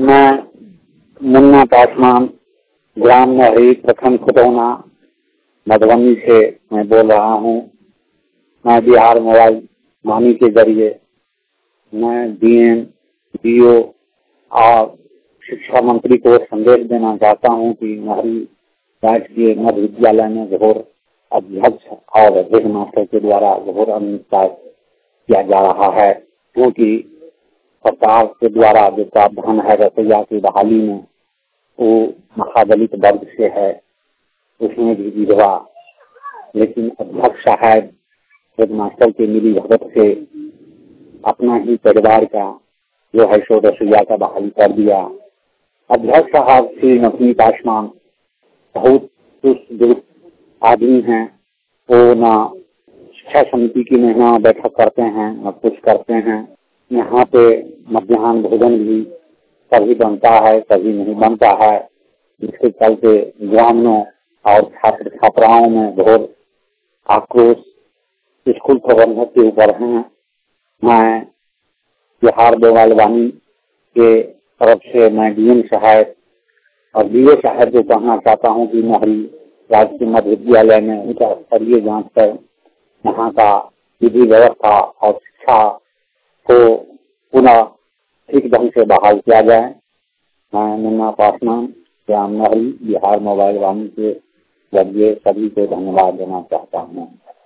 मैं मुन्ना पासवान, ग्राम नहरी, प्रखंड खुटौना, मधुबनी से मैं बोल रहा हूँ। मैं बिहार मोबाइल वाणी के जरिए मैं डीएम, डीओ और शिक्षा मंत्री को संदेश देना चाहता हूँ कि नहरी राजकीय मध्य विद्यालय में घोर अध्यक्ष और हेड मास्टर के द्वारा घोर अनियमितता किया जा रहा है, क्योंकि सरकार के द्वारा जो प्रावधान है रसोईया की बहाली में वो महादलित वर्ग से है, उसमें भी विधवा, लेकिन अध्यक्ष साहब हेड मास्टर के मिली भगत से अपना ही परिवार का जो है सो रसोईया का बहाली कर दिया। अध्यक्ष साहब श्री नथुनी पासवान बहुत दुष्ट आदमी हैं। वो ना शिक्षा समिति की महिला बैठक करते हैं, न कुछ करते हैं। यहाँ पे मध्याह्न भोजन भी कभी बनता है, कभी नहीं बनता है, जिसके चलते ग्रामीणों और छात्र छात्राओं में घोर आक्रोश स्कूल प्रबंधक के ऊपर है। मैं बिहार मोबाइल वाणी के तरफ से मैं डीएम साहब और डीओ साहब को कहना चाहता हूँ कि नहरी राजकीय मध्य विद्यालय में उनका स्तरीय जांच कर यहाँ का विधि व्यवस्था और शिक्षा को पुनः ठीक ढंग से बहाल किया जाए। मैं मुन्ना पासवान, ग्राम नहरी, बिहार मोबाइल वाणी के जरिए सभी को धन्यवाद देना चाहता हूँ।